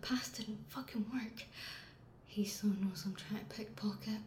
pass didn't fucking work. He so knows I'm trying to pickpocket.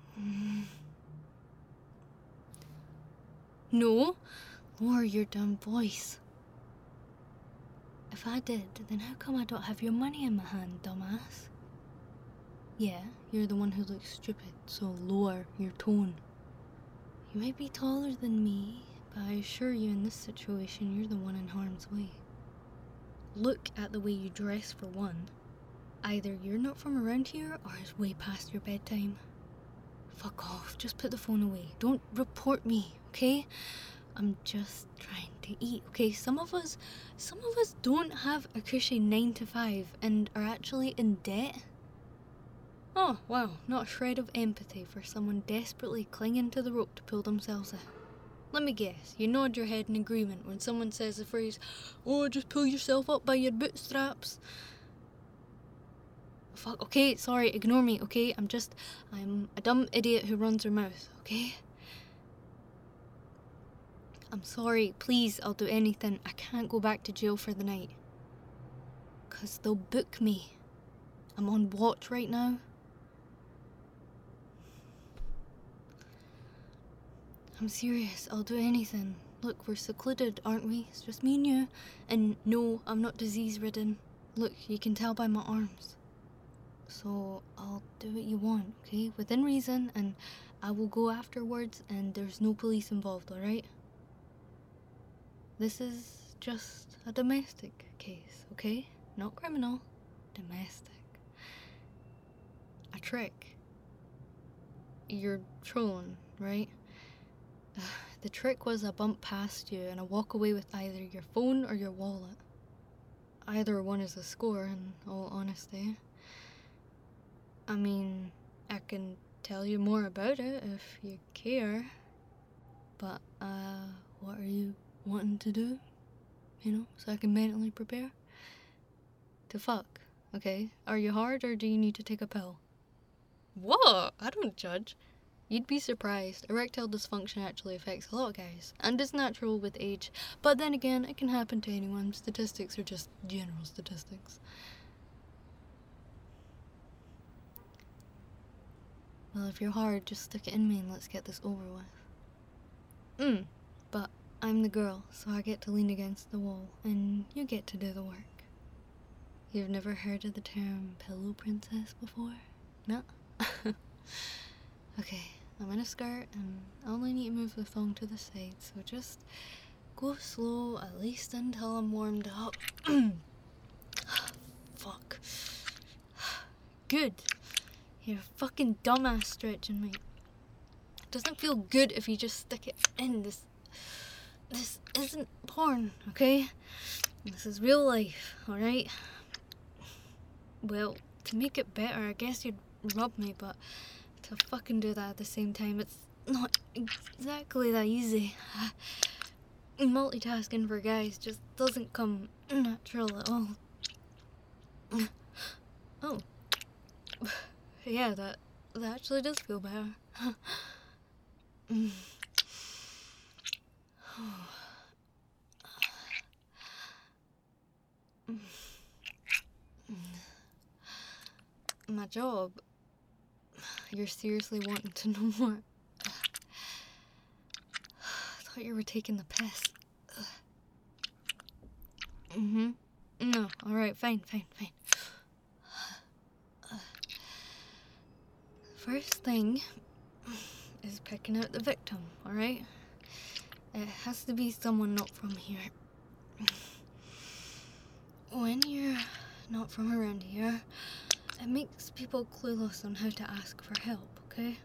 No, lower your dumb voice. If I did, then how come I don't have your money in my hand, dumbass? Yeah, you're the one who looks stupid, so lower your tone. You might be taller than me, but I assure you in this situation you're the one in harm's way. Look at the way you dress for one. Either you're not from around here or it's way past your bedtime. Fuck off, just put the phone away. Don't report me, okay? I'm just trying to eat, okay? Some of us don't have a cushy 9 to 5 and are actually in debt. Oh, wow, not a shred of empathy for someone desperately clinging to the rope to pull themselves out. Let me guess, you nod your head in agreement when someone says the phrase, "Oh, just pull yourself up by your bootstraps." Fuck, okay, sorry, ignore me, okay? I'm a dumb idiot who runs her mouth, okay? I'm sorry, please, I'll do anything. I can't go back to jail for the night. 'Cause they'll book me. I'm on watch right now. I'm serious, I'll do anything. Look, we're secluded, aren't we? It's just me and you. And no, I'm not disease-ridden. Look, you can tell by my arms. So I'll do what you want, okay? Within reason, and I will go afterwards, and there's no police involved, alright? This is just a domestic case, okay? Not criminal. Domestic. A trick. You're trolling, right? The trick was I bump past you and I walk away with either your phone or your wallet. Either one is a score, in all honesty. I mean, I can tell you more about it if you care. But, what are you wanting to do? You know, so I can mentally prepare? To fuck, okay? Are you hard or do you need to take a pill? What? I don't judge. You'd be surprised. Erectile dysfunction actually affects a lot of guys, and is natural with age. But then again, it can happen to anyone. Statistics are just general statistics. Well, if you're hard, just stick it in me and let's get this over with. But I'm the girl, so I get to lean against the wall, and you get to do the work. You've never heard of the term pillow princess before? No? Okay, I'm in a skirt and I only need to move the thong to the side, so just go slow, at least until I'm warmed up. Fuck. Good. You're a fucking dumbass stretching me. It doesn't feel good if you just stick it in. This isn't porn, okay? This is real life, alright? Well, to make it better, I guess you'd rub me, but to fucking do that at the same time, it's not exactly that easy. Multitasking for guys just doesn't come natural at all. Oh. Yeah, that actually does feel better. My job. You're seriously wanting to know more? I thought you were taking the piss. No, alright, fine. First thing is picking out the victim, alright? It has to be someone not from here. When you're not from around here, it makes people clueless on how to ask for help, okay?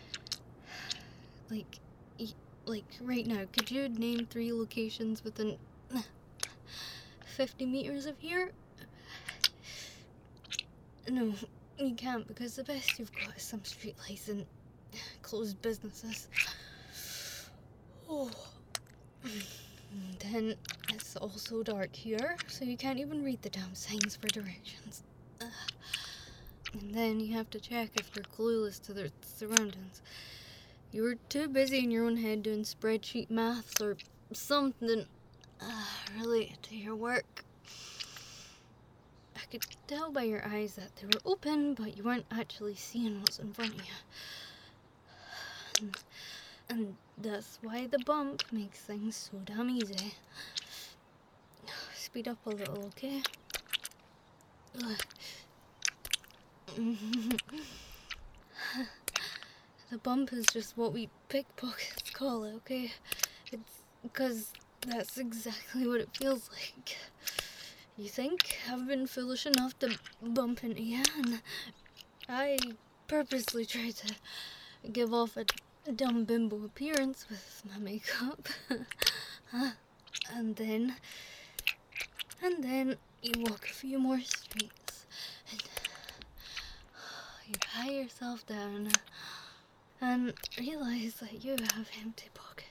Like right now, could you name 3 locations within 50 meters of here? No, you can't, because the best you've got is some streetlights and closed businesses. Oh. And then it's also dark here, so you can't even read the damn signs for directions. And then you have to check if they're clueless to their surroundings. You were too busy in your own head doing spreadsheet maths or something related to your work. I could tell by your eyes that they were open, but you weren't actually seeing what's in front of you. And that's why the bump makes things so damn easy. Speed up a little, okay? The bump is just what we pickpockets call it, okay? It's because that's exactly what it feels like. You think I've been foolish enough to bump into you, and I purposely tried to give off a dumb bimbo appearance with my makeup. And then you walk a few more streets, and you pat yourself down and realize that you have empty pockets.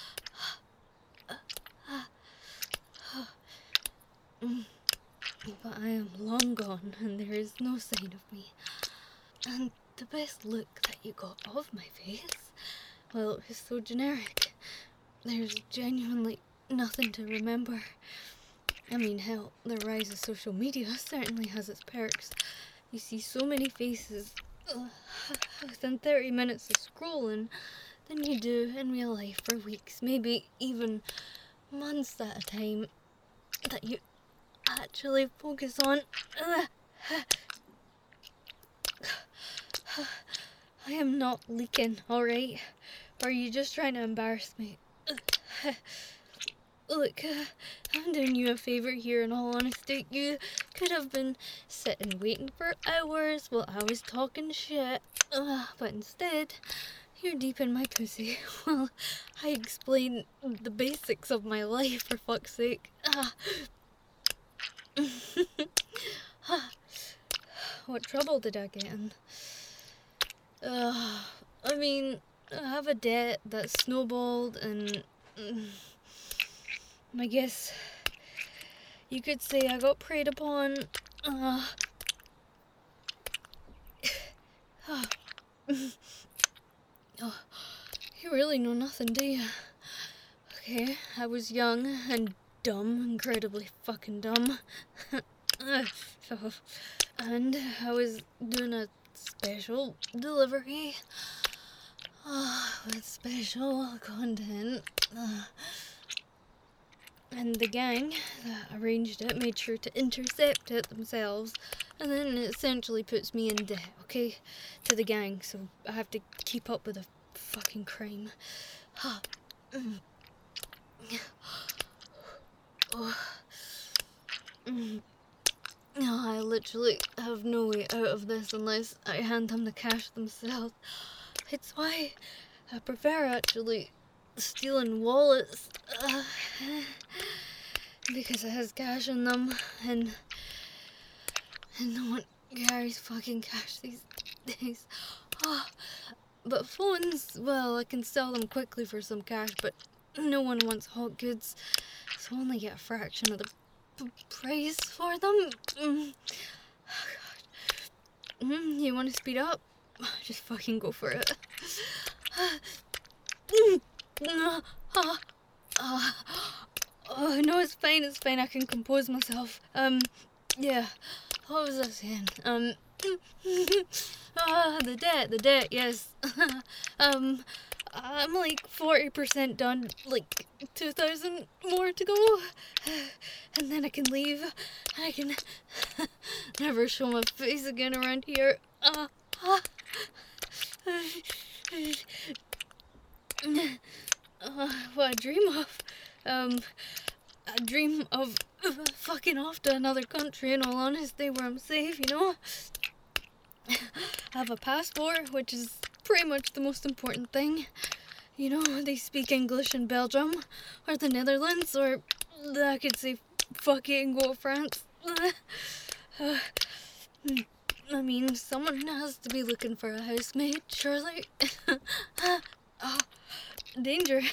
But I am long gone, and there is no sign of me. And the best look that you got of my face, well, it was so generic. There's genuinely nothing to remember. I mean, hell, the rise of social media certainly has its perks. You see so many faces within 30 minutes of scrolling than you do in real life for weeks, maybe even months at a time, that you actually focus on. I am not leaking, alright? Or are you just trying to embarrass me? Look, I'm doing you a favour here, in all honesty. You could have been sitting waiting for hours while I was talking shit, but instead, you're deep in my pussy while I explain the basics of my life, for fuck's sake. What trouble did I get in? I mean, I have a debt that snowballed, and I guess you could say I got preyed upon. You really know nothing, do you? Okay, I was young and dumb, incredibly fucking dumb. And I was doing a special delivery with special content. And the gang that arranged it made sure to intercept it themselves, and then it essentially puts me in debt, okay, to the gang, so I have to keep up with the fucking crime. I literally have no way out of this unless I hand them the cash themselves. It's why I prefer actually stealing wallets, because it has cash in them, and no one carries fucking cash these days. But phones, well, I can sell them quickly for some cash, but no one wants hot goods, so I only get a fraction of the price for them. You want to speed up? Just fucking go for it. No, it's fine, I can compose myself. Yeah, what was I saying? The debt, yes. I'm like 40% done, like 2,000 more to go, and then I can leave, and I can never show my face again around here. What I dream of, I dream of fucking off to another country, in all honesty, where I'm safe, you know? I have a passport, which is pretty much the most important thing. You know, they speak English in Belgium, or the Netherlands, or I could say fuck it and go to France. I mean, someone has to be looking for a housemate, surely. Dangerous.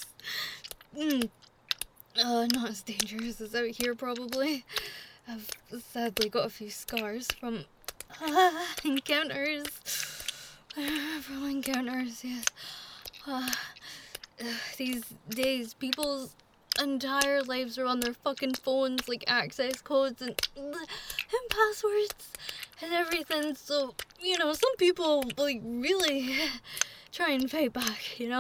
Not as dangerous as out here, probably. I've sadly got a few scars from encounters. From encounters, yes. These days, people's entire lives are on their fucking phones, like access codes and passwords and everything. So, you know, some people like really try and fight back, you know.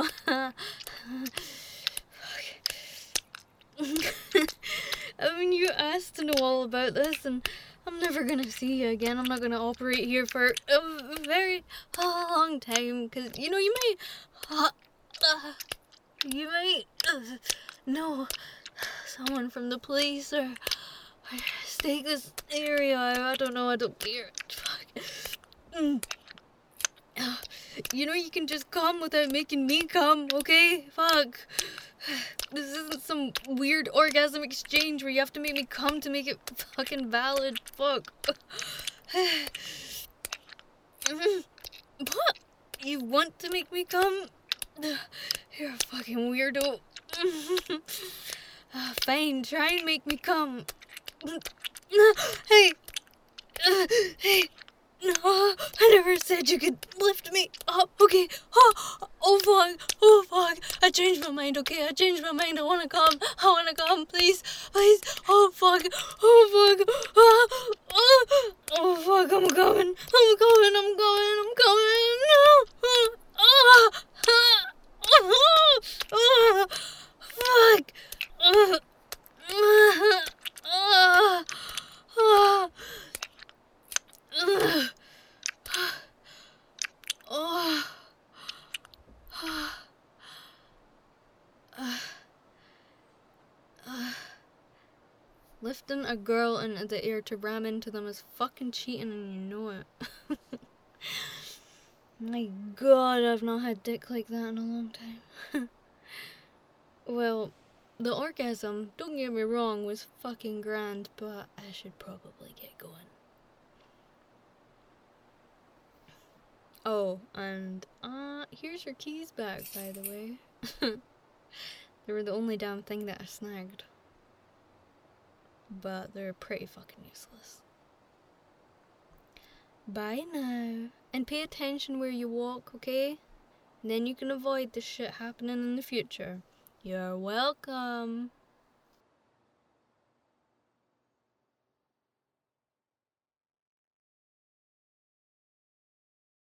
I mean, you asked to know all about this, and I'm never gonna see you again. I'm not gonna operate here for a very long time, because, you know, you might know someone from the police or stake this area. I don't know, I don't care. Fuck. You know, you can just come without making me come, okay? Fuck. This isn't some weird orgasm exchange where you have to make me come to make it fucking valid. Fuck. What? You want to make me come? You're a fucking weirdo. Fine, try and make me come. Hey. Hey. No, I never said you could lift me up, okay? Oh fuck, I changed my mind, okay? I changed my mind, I wanna come, please, oh fuck, oh fuck, I'm coming, Lifting a girl into the air to ram into them is fucking cheating and you know it. My god, I've not had dick like that in a long time. Well, the orgasm, don't get me wrong, was fucking grand, but I should probably get going. Oh, and here's your keys back, by the way. They were the only damn thing that I snagged. But they're pretty fucking useless. Bye now. And pay attention where you walk, okay? And then you can avoid this shit happening in the future. You're welcome.